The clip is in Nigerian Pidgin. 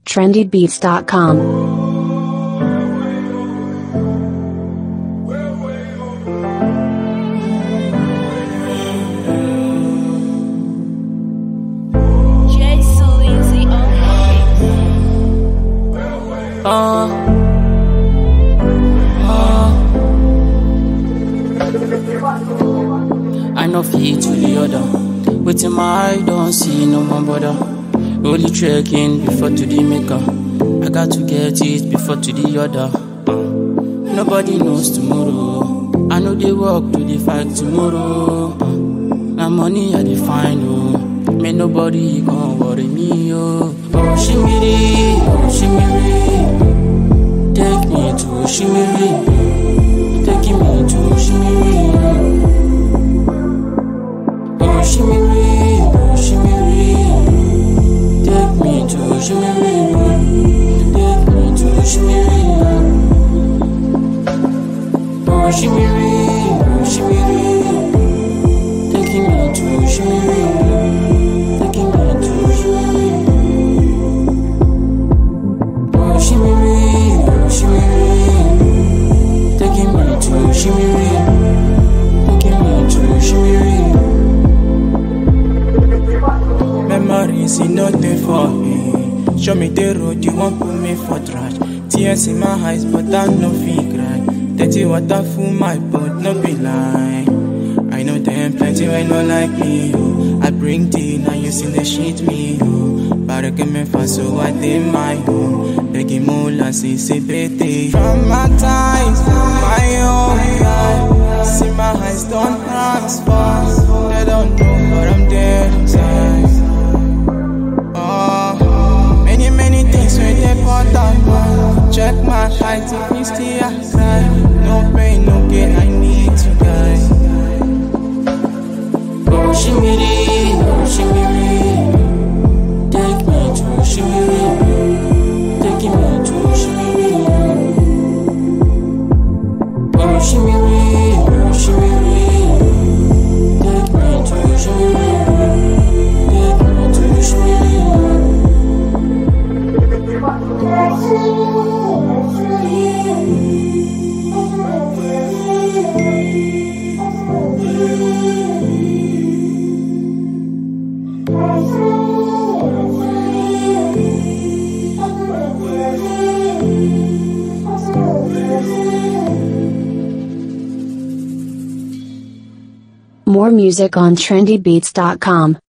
trendybeats.com. I know fit to the other. Waiting my eye don't see no one bother. Only trekking before to the maker. I got to get it before to the other. Nobody knows tomorrow. I know they work to the fight tomorrow. Now money I define oh. May nobody gon' worry me oh. Oh shimiri, oh shimiri. Take me to shimiri. Taking me to shimiri. Oh shimiri, oh shimiri. Take me to shimiri. Take me to shimiri. Oh shimiri, oh shimiri. Taking me to shimiri. Taking me to shimiri. Oh shimiri, oh shimiri. Taking me to shimiri. Taking me to shimiri. Memories is nothing for me. Show me the road, you won't put me for trash. Tears in my eyes, but I no feel cry. Dirty water full my boat, no be lie. I know them plenty when not like me, oh. I bring tea, now you see the shit me, oh. But give me fast, so I did my own. Begging more, I see pity. Traumatized, my own life. See my eyes don't transfer. They don't know, but I'm dead inside. Many things when they put on man. Check my height if you still I cry. No pain, no gain, I need you guys. Oh shimiri, oh shimiri. Take me to shimiri. Taking me to shimiri. Oh shimiri, oh shimiri. Take me to shimiri. Take me to shimiri. More music on trendybeats.com.